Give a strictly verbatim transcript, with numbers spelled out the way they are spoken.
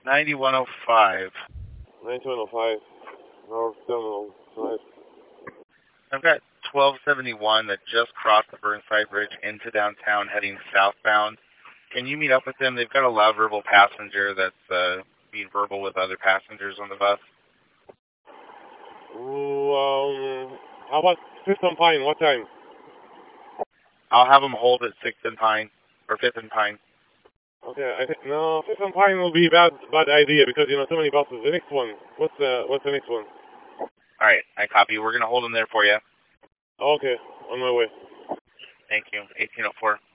ninety-one oh five. ninety-one oh five. North Terminal Drive. I've got twelve seventy-one that just crossed the Burnside Bridge into downtown heading southbound. Can you meet up with them? They've got a loud verbal passenger that's uh, being verbal with other passengers on the bus. Ooh, um, how about fifth and Pine? What time? I'll have them hold at sixth and Pine, or fifth and Pine. Okay, I think, no, fifth and Pine will be a bad, bad idea because, you know, so many buses. The next one, what's the, what's the next one? All right, I copy. We're going to hold them there for you. Okay, on my way. Thank you. eighteen oh four.